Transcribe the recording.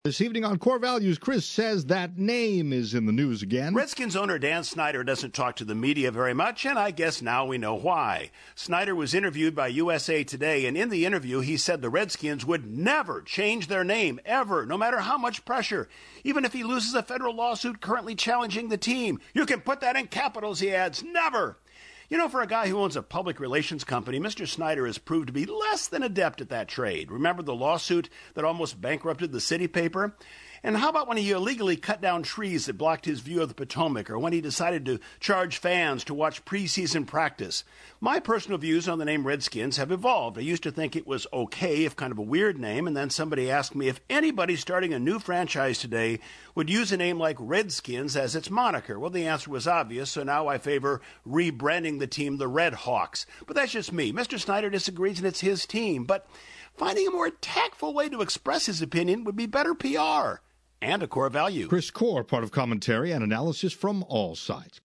This evening on Core Values, Chris says that name is in the news again. Redskins owner Dan Snyder doesn't talk to the media very much, and I guess now we know why. Snyder was interviewed by USA Today, and in the interview he said the Redskins would never change their name, ever, no matter how much pressure. Even if he loses a federal lawsuit currently challenging the team. You can put that in capitals, he adds. Never! You know, for a guy who owns a public relations company, Mr. Snyder has proved to be less than adept at that trade. Remember the lawsuit that almost bankrupted the city paper? And how about when he illegally cut down trees that blocked his view of the Potomac, or when he decided to charge fans to watch preseason practice? My personal views on the name Redskins have evolved. I used to think it was okay, if kind of a weird name, and then somebody asked me if anybody starting a new franchise today would use a name like Redskins as its moniker. Well, the answer was obvious, so now I favor rebranding the team the Red Hawks. But that's just me. Mr. Snyder disagrees, and it's his team. But finding a more tactful way to express his opinion would be better PR. And a core value. Chris Core, part of commentary and analysis from all sides.